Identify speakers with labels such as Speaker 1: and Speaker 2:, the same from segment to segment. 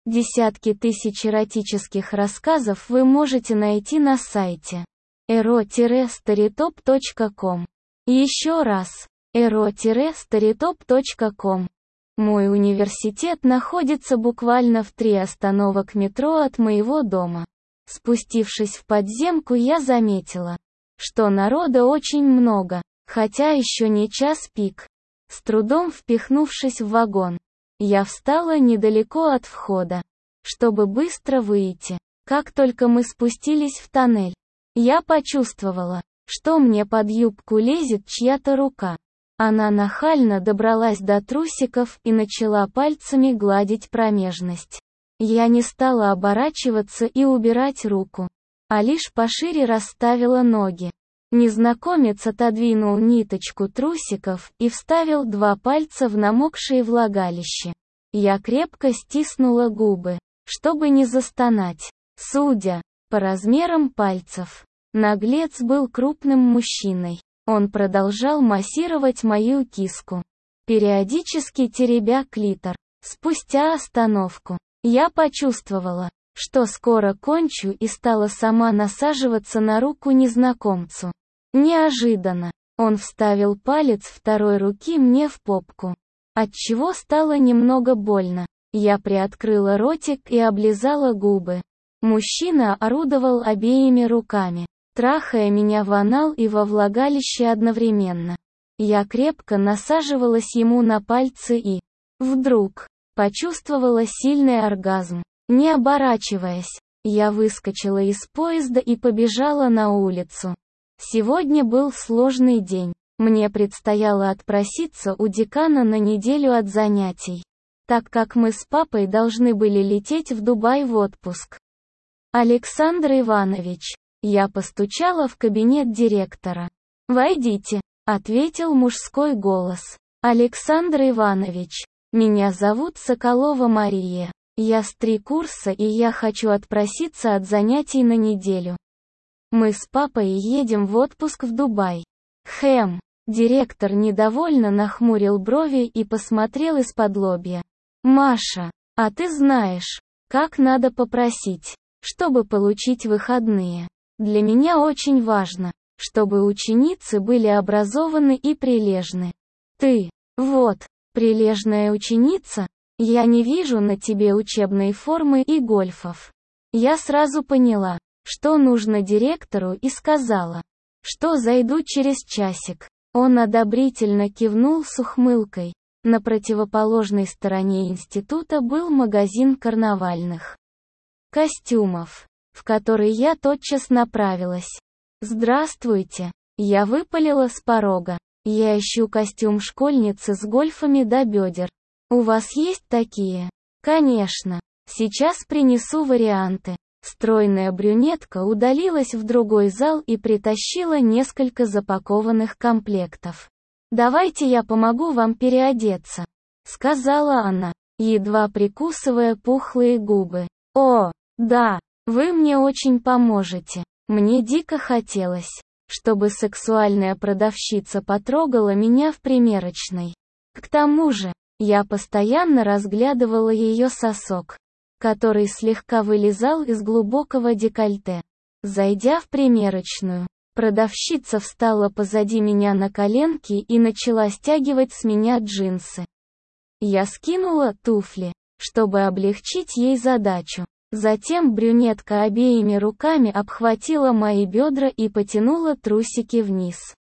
Speaker 1: Десятки тысяч эротических рассказов вы можете найти на сайте ero-storytop.com. Еще раз, ero-storytop.com. Мой университет находится буквально в 3 остановок метро от моего дома. Спустившись в подземку, я заметила, что народа очень много, хотя еще не час пик. С трудом впихнувшись в вагон, я встала недалеко от входа, чтобы быстро выйти. Как только мы спустились в тоннель, я почувствовала, что мне под юбку лезет чья-то рука. Она нахально добралась до трусиков и начала пальцами гладить промежность. Я не стала оборачиваться и убирать руку, а лишь пошире расставила ноги. Незнакомец отодвинул ниточку трусиков и вставил 2 пальца в намокшее влагалище. Я крепко стиснула губы, чтобы не застонать. Судя по размерам пальцев, наглец был крупным мужчиной. Он продолжал массировать мою киску, периодически теребя клитор. Спустя остановку, я почувствовала, что скоро кончу, и стала сама насаживаться на руку незнакомцу. Неожиданно, он вставил палец второй руки мне в попку, отчего стало немного больно. Я приоткрыла ротик и облизала губы. Мужчина орудовал обеими руками, трахая меня в анал и во влагалище одновременно. Я крепко насаживалась ему на пальцы и, вдруг, почувствовала сильный оргазм. Не оборачиваясь, я выскочила из поезда и побежала на улицу. Сегодня был сложный день. Мне предстояло отпроситься у декана на неделю от занятий, так как мы с папой должны были лететь в Дубай в отпуск. Александр Иванович, я постучала в кабинет директора. «Войдите», — ответил мужской голос. «Александр Иванович, меня зовут Соколова Мария. Я с 3 курса, и я хочу отпроситься от занятий на неделю. Мы с папой едем в отпуск в Дубай». Директор недовольно нахмурил брови и посмотрел из-под-лобья. «Маша, а ты знаешь, как надо попросить, чтобы получить выходные? Для меня очень важно, чтобы ученицы были образованы и прилежны. Ты, вот, прилежная ученица? Я не вижу на тебе учебной формы и гольфов». Я сразу поняла, что нужно директору, и сказала, что зайду через часик. Он одобрительно кивнул с ухмылкой. На противоположной стороне института был магазин карнавальных костюмов, в который я тотчас направилась. «Здравствуйте», — я выпалила с порога. «Я ищу костюм школьницы с гольфами до бедер. У вас есть такие?» «Конечно. Сейчас принесу варианты». Стройная брюнетка удалилась в другой зал и притащила несколько запакованных комплектов. «Давайте я помогу вам переодеться», — сказала она, едва прикусывая пухлые губы. «О, да, вы мне очень поможете. Мне дико хотелось, чтобы сексуальная продавщица потрогала меня в примерочной. К тому же, я постоянно разглядывала ее сосок, который слегка вылезал из глубокого декольте. Зайдя в примерочную, продавщица встала позади меня на коленки и начала стягивать с меня джинсы. Я скинула туфли, чтобы облегчить ей задачу. Затем брюнетка обеими руками обхватила мои бедра и потянула трусики вниз.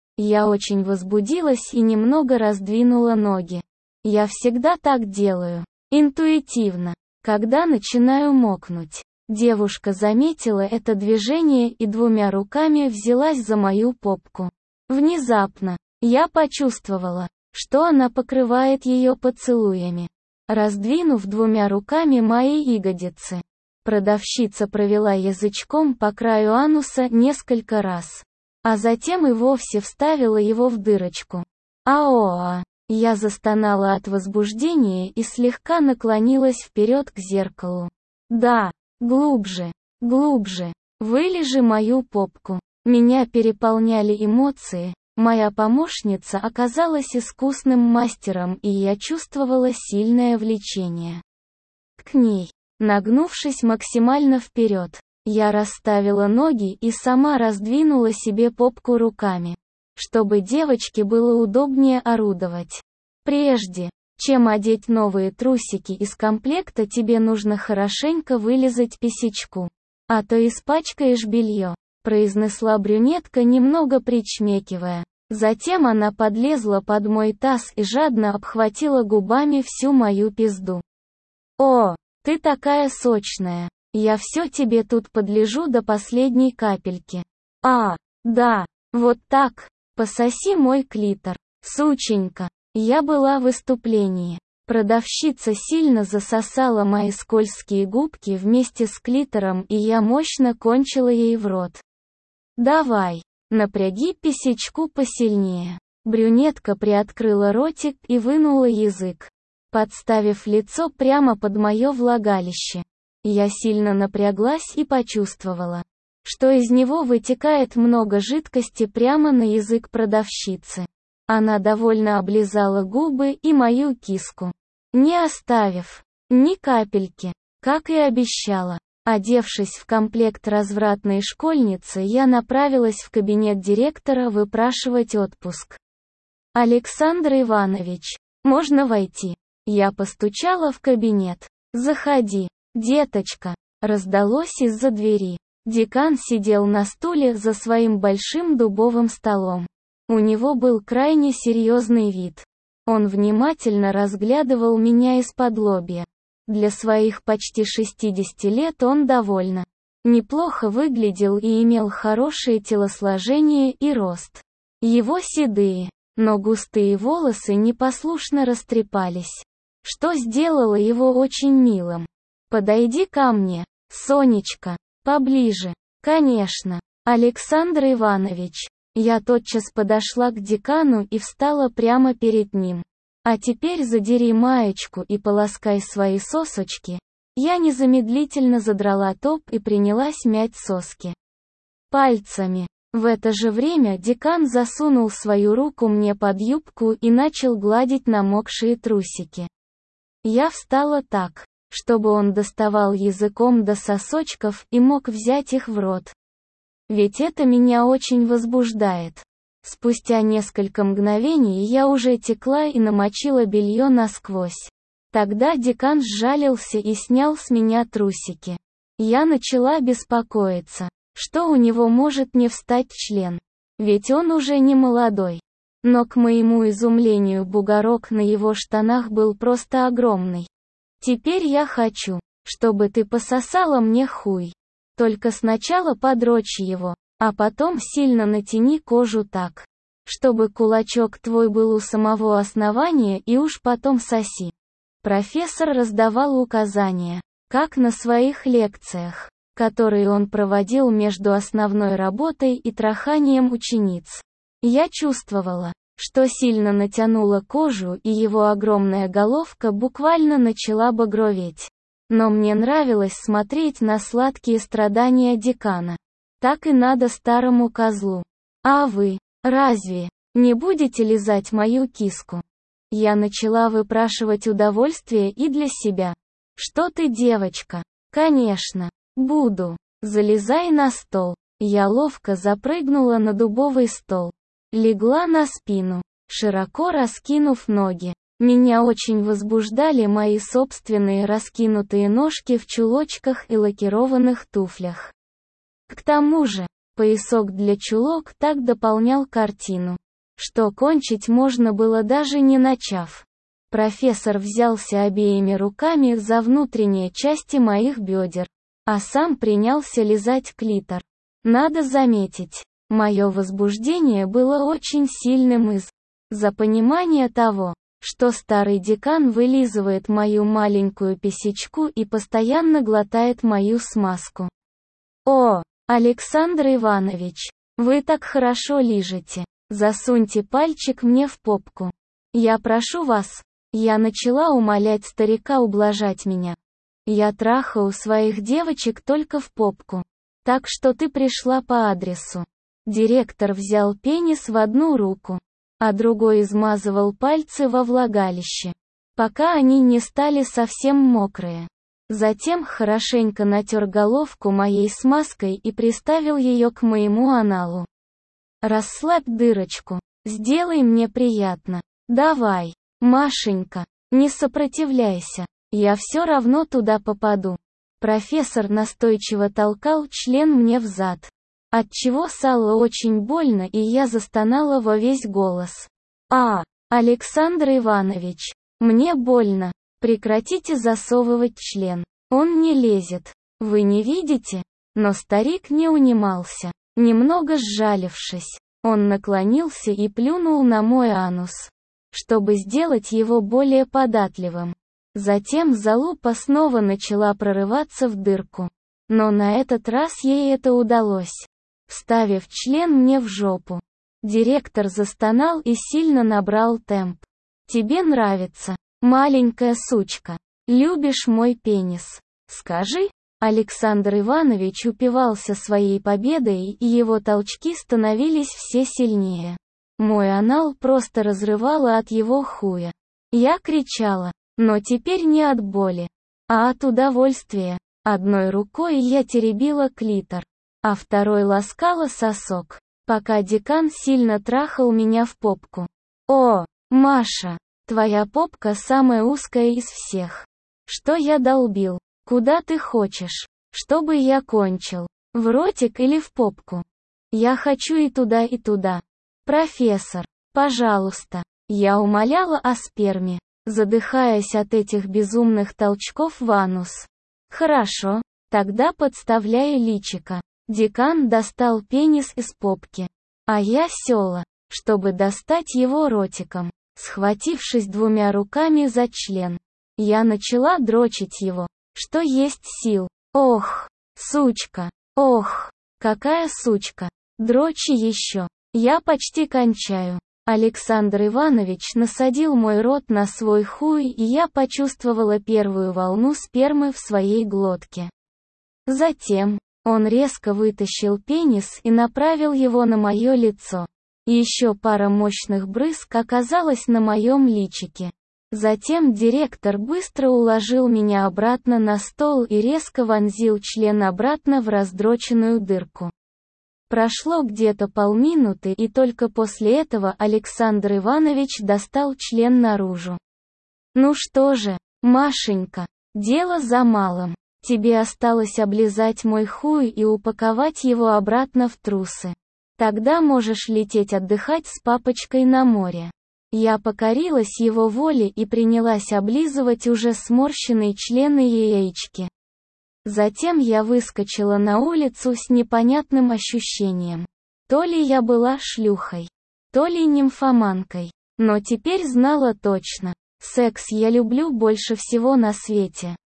Speaker 1: Я очень возбудилась и немного раздвинула ноги. Я всегда так делаю, интуитивно, когда начинаю мокнуть. Девушка заметила это движение и 2 руками взялась за мою попку. Внезапно, я почувствовала, что она покрывает ее поцелуями, раздвинув 2 руками мои ягодицы. Продавщица провела язычком по краю ануса несколько раз, а затем и вовсе вставила его в дырочку. «Аоа!» Я застонала от возбуждения и слегка наклонилась вперед к зеркалу. «Да, глубже, глубже, вылижи мою попку». Меня переполняли эмоции, моя помощница оказалась искусным мастером, и я чувствовала сильное влечение к ней. Нагнувшись максимально вперед, я расставила ноги и сама раздвинула себе попку руками, чтобы девочке было удобнее орудовать. Прежде чем одеть новые трусики из комплекта, тебе нужно хорошенько вылизать писечку, а то испачкаешь белье, произнесла брюнетка, немного причмекивая. Затем она подлезла под мой таз и жадно обхватила губами всю мою пизду. «О, ты такая сочная! Я все тебе тут подлежу до последней капельки. А, да, вот так, пососи мой клитор, сученька!» Я была в выступлении. Продавщица сильно засосала мои скользкие губки вместе с клитором, и я мощно кончила ей в рот. «Давай, напряги писечку посильнее». Брюнетка приоткрыла ротик и вынула язык, подставив лицо прямо под мое влагалище. Я сильно напряглась и почувствовала, что из него вытекает много жидкости прямо на язык продавщицы. Она довольно облизала губы и мою киску, не оставив ни капельки, как и обещала. Одевшись в комплект развратной школьницы, я направилась в кабинет директора выпрашивать отпуск. «Александр Иванович, можно войти?» Я постучала в кабинет. «Заходи, деточка», раздалось из-за двери. Декан сидел на стуле за своим большим дубовым столом. У него был крайне серьезный вид. Он внимательно разглядывал меня из-подлобья. Для своих почти 60 лет он довольно неплохо выглядел и имел хорошее телосложение и рост. Его седые, но густые волосы непослушно растрепались, что сделало его очень милым. «Подойди ко мне, Сонечка, поближе». «Конечно, Александр Иванович». Я тотчас подошла к декану и встала прямо перед ним. «А теперь задери маечку и полоскай свои сосочки». Я незамедлительно задрала топ и принялась мять соски пальцами. В это же время декан засунул свою руку мне под юбку и начал гладить намокшие трусики. Я встала так, чтобы он доставал языком до сосочков и мог взять их в рот. Ведь это меня очень возбуждает. Спустя несколько мгновений я уже текла и намочила белье насквозь. Тогда декан сжалился и снял с меня трусики. Я начала беспокоиться, что у него может не встать член. Ведь он уже не молодой. Но к моему изумлению бугорок на его штанах был просто огромный. «Теперь я хочу, чтобы ты пососала мне хуй. Только сначала подрочь его, а потом сильно натяни кожу так, чтобы кулачок твой был у самого основания, и уж потом соси». Профессор раздавал указания, как на своих лекциях, которые он проводил между основной работой и траханием учениц. Я чувствовала, что сильно натянула кожу, и его огромная головка буквально начала багроветь. Но мне нравилось смотреть на сладкие страдания декана. Так и надо старому козлу. «А вы, разве не будете лизать мою киску?» Я начала выпрашивать удовольствие и для себя. «Что ты, девочка?» «Конечно, буду. Залезай на стол». Я ловко запрыгнула на дубовый стол. Легла на спину, широко раскинув ноги. Меня очень возбуждали мои собственные раскинутые ножки в чулочках и лакированных туфлях. К тому же, поясок для чулок так дополнял картину, что кончить можно было даже не начав. Профессор взялся обеими руками за внутренние части моих бедер, а сам принялся лизать клитор. Надо заметить, мое возбуждение было очень сильным из-за понимания того, что старый декан вылизывает мою маленькую писечку и постоянно глотает мою смазку. «О, Александр Иванович, вы так хорошо лижете. Засуньте пальчик мне в попку. Я прошу вас». Я начала умолять старика ублажать меня. «Я трахаю своих девочек только в попку. Так что ты пришла по адресу». Директор взял пенис в одну руку, а другой измазывал пальцы во влагалище, пока они не стали совсем мокрые. Затем хорошенько натер головку моей смазкой и приставил ее к моему аналу. «Расслабь дырочку. Сделай мне приятно. Давай, Машенька, не сопротивляйся. Я все равно туда попаду». Профессор настойчиво толкал член мне в зад, отчего стало очень больно, и я застонала во весь голос. Александр Иванович, мне больно. Прекратите засовывать член. Он не лезет. Вы не видите?» Но старик не унимался. Немного сжалившись, он наклонился и плюнул на мой анус, чтобы сделать его более податливым. Затем залупа снова начала прорываться в дырку. Но на этот раз ей это удалось, вставив член мне в жопу. Директор застонал и сильно набрал темп. «Тебе нравится, маленькая сучка? Любишь мой пенис? Скажи?» Александр Иванович упивался своей победой, и его толчки становились все сильнее. Мой анал просто разрывало от его хуя. Я кричала, но теперь не от боли, а от удовольствия. Одной рукой я теребила клитор, а второй ласкала сосок, пока декан сильно трахал меня в попку. «О, Маша, твоя попка самая узкая из всех. Что я долбил? Куда ты хочешь, чтобы я кончил? В ротик или в попку? Я хочу и туда, и туда. Профессор, пожалуйста». Я умоляла о сперме, задыхаясь от этих безумных толчков в анус. «Хорошо, тогда подставляй личико». Декан достал пенис из попки, а я села, чтобы достать его ротиком. Схватившись двумя руками за член, я начала дрочить его, что есть сил. «Ох, сучка! Ох, какая сучка! Дрочи еще! Я почти кончаю». Александр Иванович насадил мой рот на свой хуй, и я почувствовала первую волну спермы в своей глотке. Затем он резко вытащил пенис и направил его на мое лицо. Еще пара мощных брызг оказалась на моем личике. Затем директор быстро уложил меня обратно на стол и резко вонзил член обратно в раздроченную дырку. Прошло где-то полминуты, и только после этого Александр Иванович достал член наружу. «Ну что же, Машенька, дело за малым. Тебе осталось облизать мой хуй и упаковать его обратно в трусы. Тогда можешь лететь отдыхать с папочкой на море». Я покорилась его воле и принялась облизывать уже сморщенные члены и яички. Затем я выскочила на улицу с непонятным ощущением. То ли я была шлюхой, то ли нимфоманкой. Но теперь знала точно. Секс я люблю больше всего на свете.